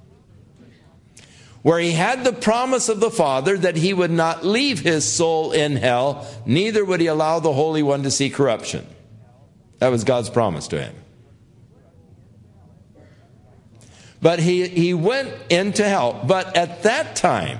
where he had the promise of the Father that he would not leave his soul in hell, neither would he allow the Holy One to see corruption. That was God's promise to him. But he, he went into hell. But at that time,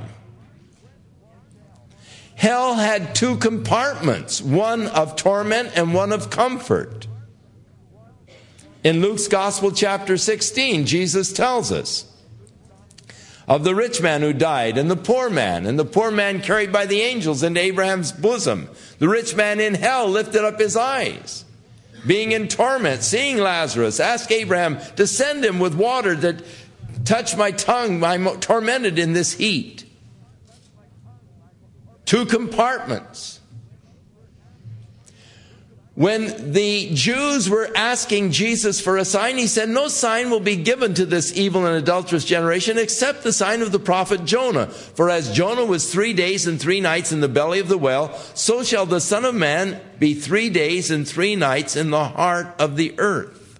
hell had two compartments, one of torment and one of comfort. In Luke's Gospel, chapter sixteen, Jesus tells us of the rich man who died and the poor man, and the poor man carried by the angels into Abraham's bosom. The rich man in hell lifted up his eyes, being in torment, seeing Lazarus, asked Abraham to send him with water that touch my tongue. I'm tormented in this heat. Two compartments. When the Jews were asking Jesus for a sign, he said, no sign will be given to this evil and adulterous generation except the sign of the prophet Jonah. For as Jonah was three days and three nights in the belly of the whale, so shall the Son of Man be three days and three nights in the heart of the earth.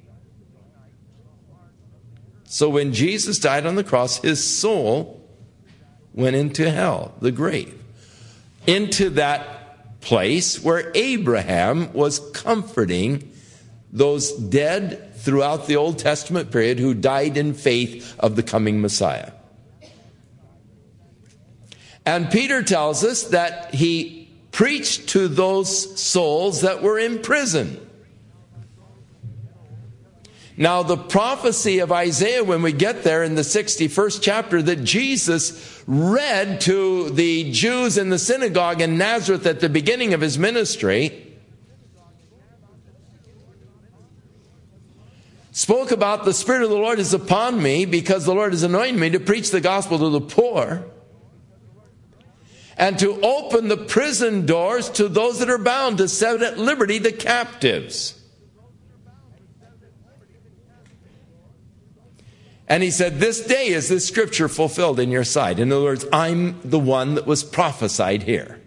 So when Jesus died on the cross, his soul went into hell, the grave, into that place where Abraham was comforting those dead throughout the Old Testament period who died in faith of the coming Messiah. And Peter tells us that he preached to those souls that were in prison. Now, the prophecy of Isaiah, when we get there in the sixty-first chapter, that Jesus read to the Jews in the synagogue in Nazareth at the beginning of his ministry, spoke about the Spirit of the Lord is upon me because the Lord has anointed me to preach the gospel to the poor and to open the prison doors to those that are bound, to set at liberty the captives. And he said, this day is this scripture fulfilled in your sight. In other words, I'm the one that was prophesied here.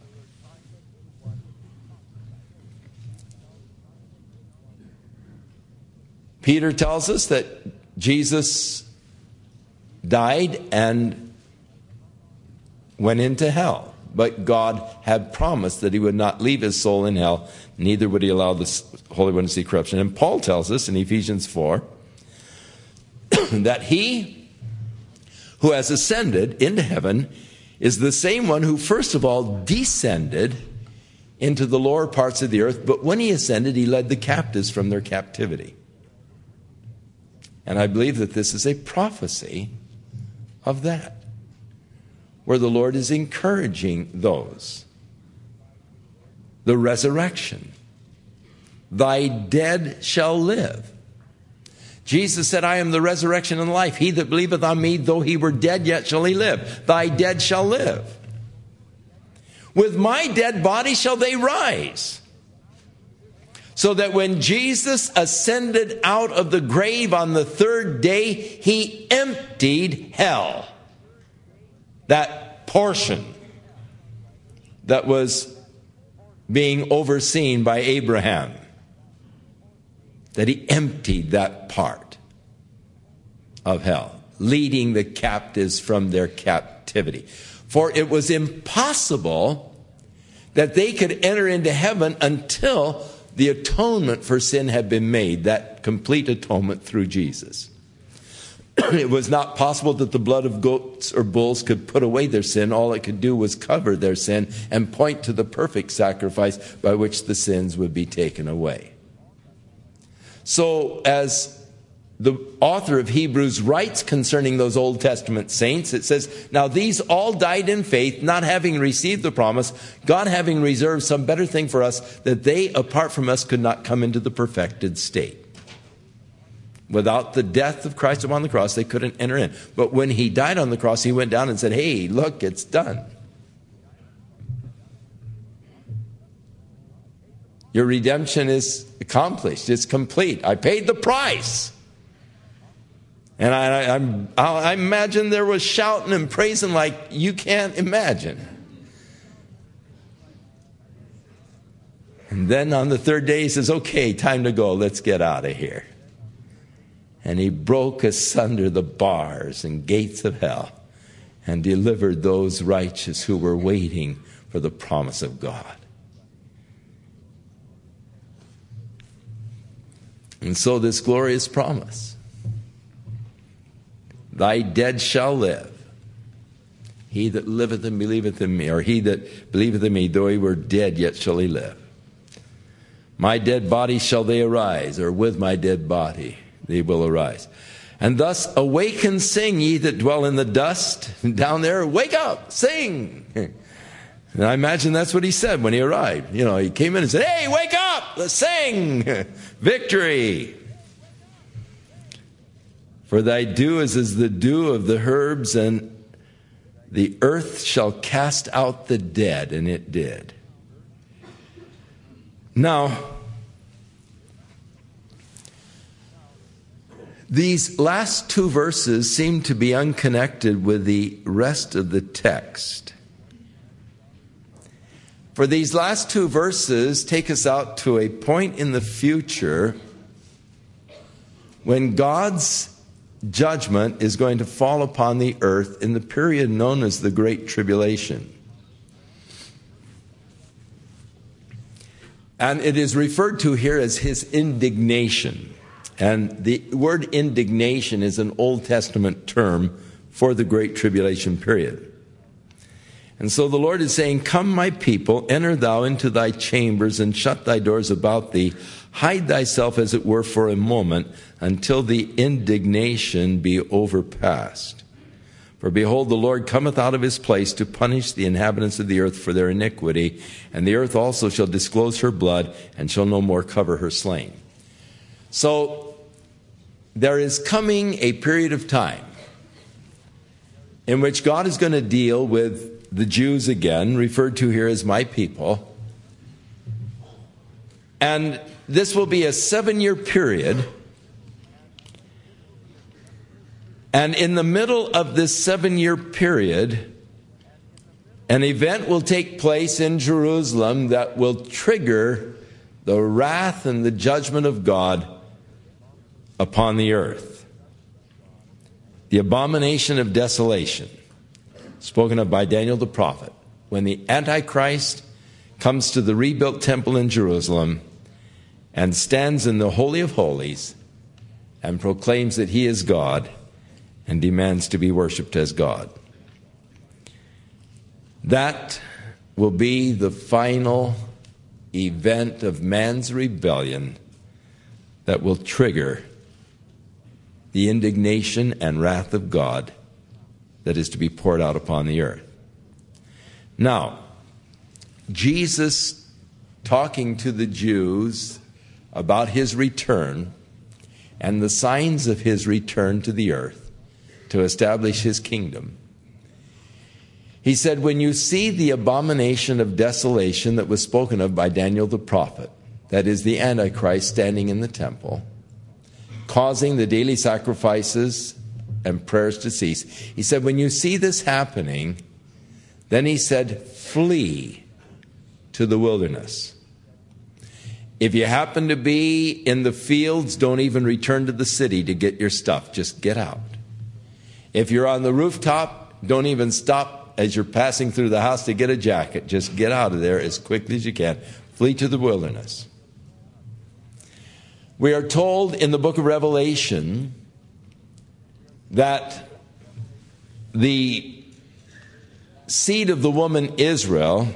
Peter tells us that Jesus died and went into hell. But God had promised that he would not leave his soul in hell, neither would he allow the Holy One to see corruption. And Paul tells us in Ephesians four that he who has ascended into heaven is the same one who first of all descended into the lower parts of the earth, but when he ascended, he led the captives from their captivity. And I believe that this is a prophecy of that, where the Lord is encouraging those. The resurrection. Thy dead shall live. Jesus said, I am the resurrection and life. He that believeth on me, though he were dead, yet shall he live. Thy dead shall live. With my dead body shall they rise. So that when Jesus ascended out of the grave on the third day, he emptied hell. That portion that was being overseen by Abraham. That he emptied that part of hell, leading the captives from their captivity. For it was impossible that they could enter into heaven until the atonement for sin had been made, that complete atonement through Jesus. It was not possible that the blood of goats or bulls could put away their sin. All it could do was cover their sin and point to the perfect sacrifice by which the sins would be taken away. So as the author of Hebrews writes concerning those Old Testament saints, it says, now these all died in faith, not having received the promise, God having reserved some better thing for us, that they, apart from us, could not come into the perfected state. Without the death of Christ upon the cross, they couldn't enter in. But when he died on the cross, he went down and said, hey, look, it's done. Your redemption is accomplished. It's complete. I paid the price. And I, I, I'm, I imagine there was shouting and praising like you can't imagine. And then on the third day, he says, okay, time to go. Let's get out of here. And he broke asunder the bars and gates of hell and delivered those righteous who were waiting for the promise of God. And so this glorious promise, thy dead shall live. He that liveth and believeth in me, or he that believeth in me, though he were dead, yet shall he live. My dead body shall they arise, or with my dead body they will arise. And thus awaken, sing, ye that dwell in the dust. Down there, wake up, sing. And I imagine that's what he said when he arrived. You know, he came in and said, hey, wake up, let's sing. Victory. For thy dew is as the dew of the herbs, and the earth shall cast out the dead. And it did. Now, these last two verses seem to be unconnected with the rest of the text. For these last two verses take us out to a point in the future when God's judgment is going to fall upon the earth in the period known as the Great Tribulation. And it is referred to here as his indignation. And the word indignation is an Old Testament term for the Great Tribulation period. And so the Lord is saying, come, my people, enter thou into thy chambers and shut thy doors about thee. Hide thyself, as it were, for a moment until the indignation be overpast. For behold, the Lord cometh out of his place to punish the inhabitants of the earth for their iniquity. And the earth also shall disclose her blood and shall no more cover her slain. So there is coming a period of time in which God is going to deal with the Jews again, referred to here as my people. And this will be a seven-year period. And in the middle of this seven-year period, an event will take place in Jerusalem that will trigger the wrath and the judgment of God upon the earth. The abomination of desolation, spoken of by Daniel the prophet, when the Antichrist comes to the rebuilt temple in Jerusalem and stands in the Holy of Holies and proclaims that he is God and demands to be worshipped as God. That will be the final event of man's rebellion that will trigger the indignation and wrath of God that is to be poured out upon the earth. Now, Jesus, talking to the Jews about his return and the signs of his return to the earth to establish his kingdom, he said, when you see the abomination of desolation that was spoken of by Daniel the prophet, that is the Antichrist standing in the temple, causing the daily sacrifices and prayers to cease. He said, when you see this happening, then he said, flee to the wilderness. If you happen to be in the fields, don't even return to the city to get your stuff. Just get out. If you're on the rooftop, don't even stop as you're passing through the house to get a jacket. Just get out of there as quickly as you can. Flee to the wilderness. We are told in the book of Revelation that the seed of the woman Israel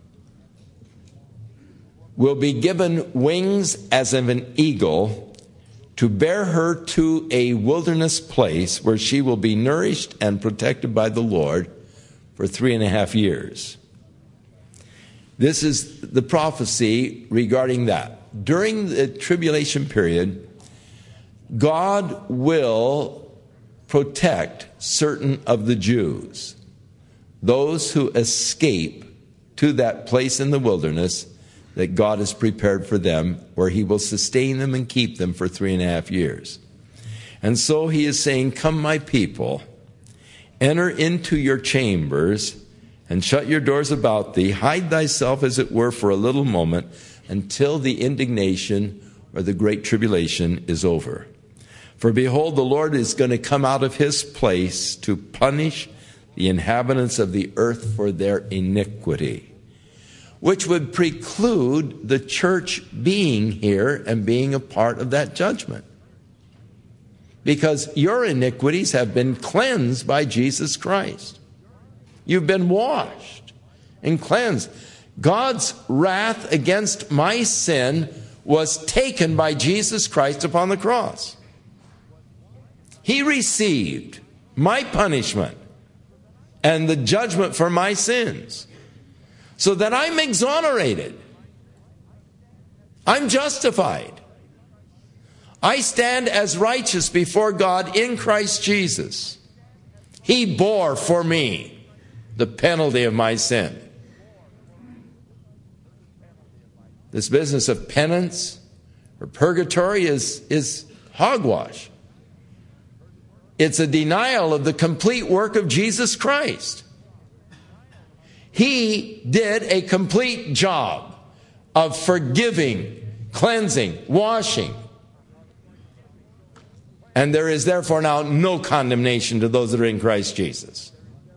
will be given wings as of an eagle to bear her to a wilderness place where she will be nourished and protected by the Lord for three and a half years. This is the prophecy regarding that. During the tribulation period, God will protect certain of the Jews, those who escape to that place in the wilderness that God has prepared for them, where he will sustain them and keep them for three and a half years. And so he is saying, come, my people, enter into your chambers and shut your doors about thee. Hide thyself, as it were, for a little moment until the indignation or the great tribulation is over. For behold, the Lord is going to come out of his place to punish the inhabitants of the earth for their iniquity, which would preclude the church being here and being a part of that judgment. Because your iniquities have been cleansed by Jesus Christ. You've been washed and cleansed. God's wrath against my sin was taken by Jesus Christ upon the cross. He received my punishment and the judgment for my sins, so that I'm exonerated. I'm justified. I stand as righteous before God in Christ Jesus. He bore for me the penalty of my sin. This business of penance or purgatory is, is hogwash. It's a denial of the complete work of Jesus Christ. He did a complete job of forgiving, cleansing, washing. And there is therefore now no condemnation to those that are in Christ Jesus.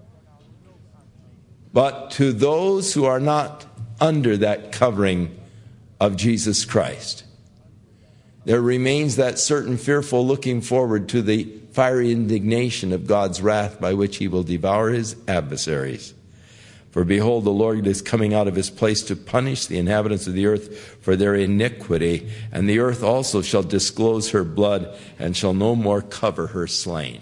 But to those who are not under that covering of Jesus Christ, there remains that certain fearful looking forward to the fiery indignation of God's wrath by which he will devour his adversaries. For behold, the Lord is coming out of his place to punish the inhabitants of the earth for their iniquity, and the earth also shall disclose her blood, and shall no more cover her slain.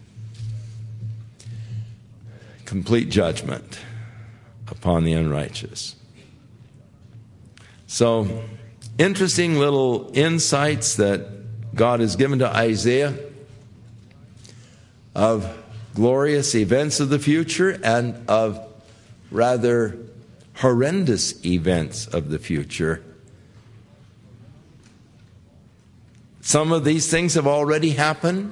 Complete judgment upon the unrighteous. So, interesting little insights that God has given to Isaiah of glorious events of the future and of rather horrendous events of the future. Some of these things have already happened.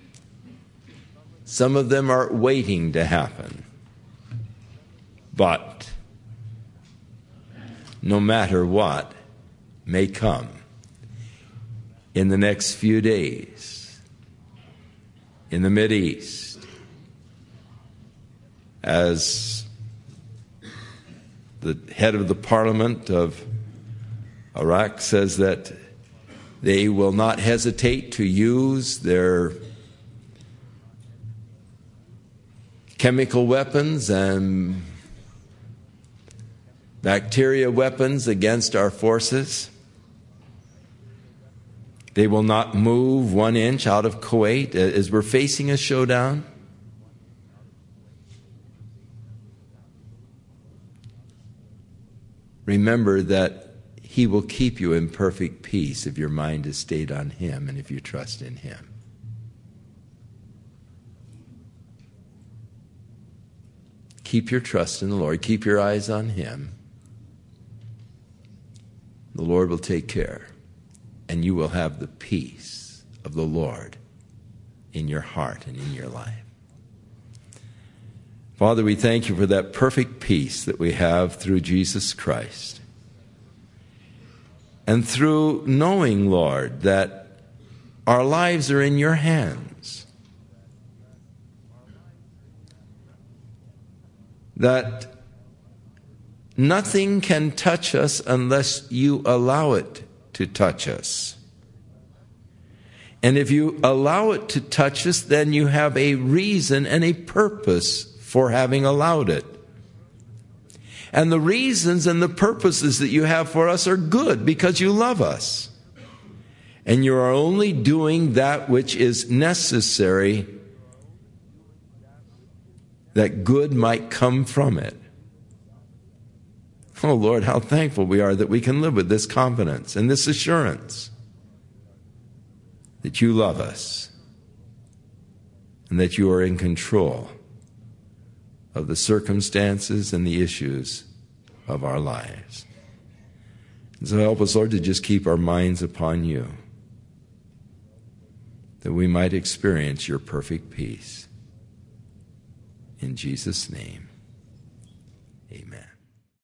Some of them are waiting to happen. But no matter what may come in the next few days in the Mideast, as the head of the parliament of Iraq says that they will not hesitate to use their chemical weapons and bacteria weapons against our forces. They will not move one inch out of Kuwait as we're facing a showdown. Remember that He will keep you in perfect peace if your mind is stayed on Him and if you trust in Him. Keep your trust in the Lord. Keep your eyes on Him. The Lord will take care, and you will have the peace of the Lord in your heart and in your life. Father, we thank you for that perfect peace that we have through Jesus Christ. And through knowing, Lord, that our lives are in your hands. That nothing can touch us unless you allow it to touch us. And if you allow it to touch us, then you have a reason and a purpose for having allowed it. And the reasons and the purposes that you have for us are good because you love us. And you are only doing that which is necessary that good might come from it. Oh Lord, how thankful we are that we can live with this confidence and this assurance that you love us and that you are in control of the circumstances and the issues of our lives. And so help us, Lord, to just keep our minds upon you, that we might experience your perfect peace. In Jesus' name, amen.